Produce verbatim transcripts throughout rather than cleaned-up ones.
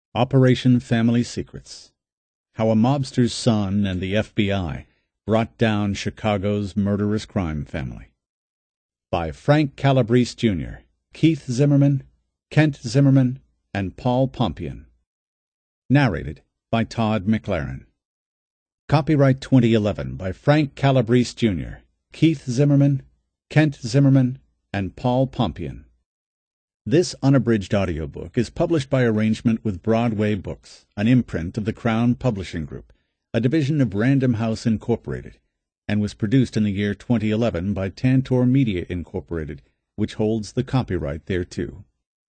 Operation Family Secrets: How a Mobster's Son and the F B I Brought Down Chicago's Murderous Crime Family. By Frank Calabrese, Junior, Keith Zimmerman, Kent Zimmerman, and Paul Pompian. Narrated by Todd McLaren. Copyright twenty eleven by Frank Calabrese, Junior, Keith Zimmerman, Kent Zimmerman, and Paul Pompian. This unabridged audiobook is published by arrangement with Broadway Books, an imprint of the Crown Publishing Group, a division of Random House Incorporated, and was produced in the year twenty eleven by Tantor Media Incorporated, which holds the copyright thereto.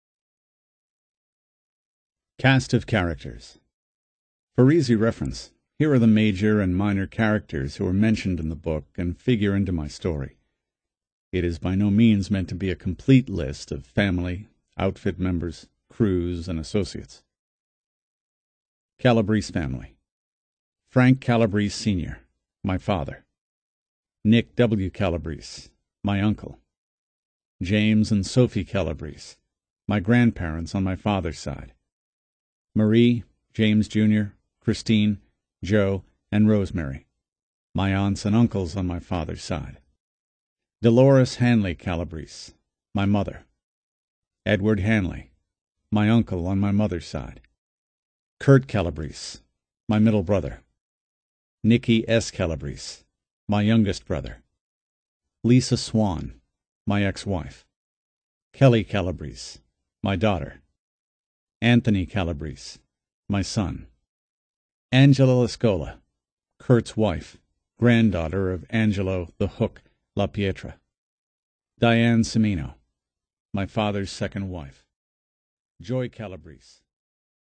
Cast of Characters. For easy reference, here are the major and minor characters who are mentioned in the book and figure into my story. It is by no means meant to be a complete list of family, outfit members, crews, and associates. Calabrese family. Frank Calabrese, Senior, my father. Nick W. Calabrese, my uncle. James and Sophie Calabrese, my grandparents on my father's side. Marie, James Junior, Christine, Joe, and Rosemary, my aunts and uncles on my father's side. Dolores Hanley Calabrese, my mother. Edward Hanley, my uncle on my mother's side. Kurt Calabrese, my middle brother. Nicky S. Calabrese, my youngest brother. Lisa Swan, my ex-wife. Kelly Calabrese, my daughter. Anthony Calabrese, my son. Angela Lascola, Kurt's wife, granddaughter of Angelo the Hook La Pietra. Diane Cimino, my father's second wife. Joy Calabrese,